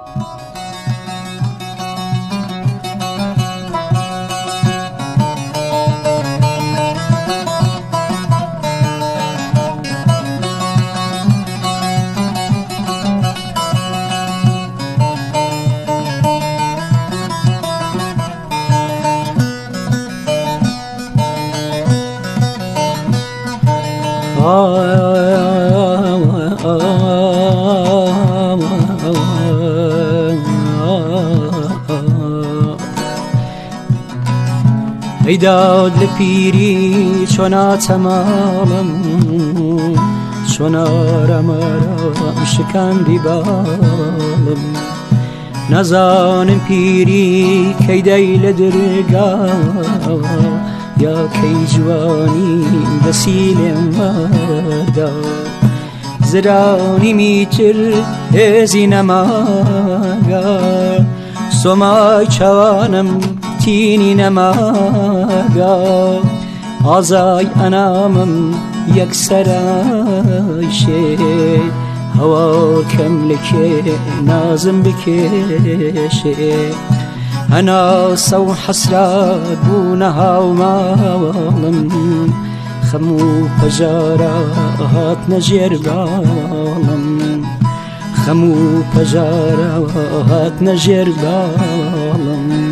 ای داد لپیری چونا تمامم چونا رمارم شکندی بالم نزانم پیری کی دیل درگا یا کی جوانی بسیل مردا زرانی میتر هزی نماگا سومای چوانم تینی نماگا آزای انامم یک سرایشه هوا کملکه نازم بکشه انا سو حسرات بونها ومالم خمو پجارات نجر بالم خمو پجارات نجر بالم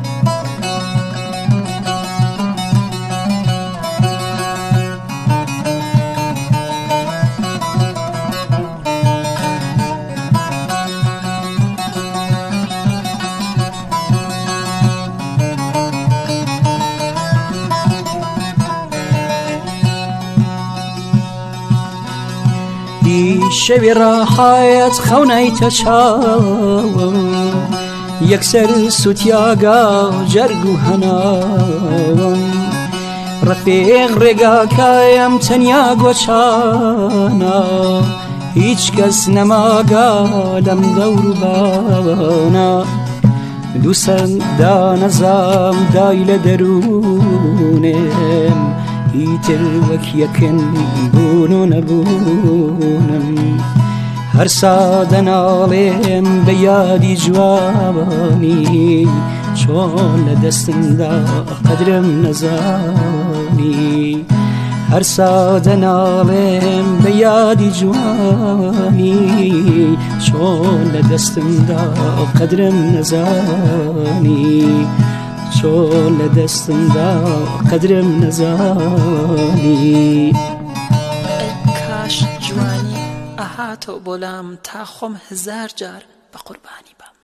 شوی راحایت خونای تشاوم یکسر سوتیاگا جرگو هناوم رفیق رگا کایم تنیا گوچانا هیچ کس نماگا لم دور بانا دوسن دا نظام دایل درونم ایتر وک یکن بونو نبونم هر سادن آلیم بیادی جوانی چون لدستم دا قدرم نزانی هر سادن آلیم بیادی جوانی چون لدستم دا قدرم نزانی چون لدستم دا قدرم نزانی کاش جوانی ئەهاتەوە بۆلام تا خۆم 1000 جار بە قوربانی بم.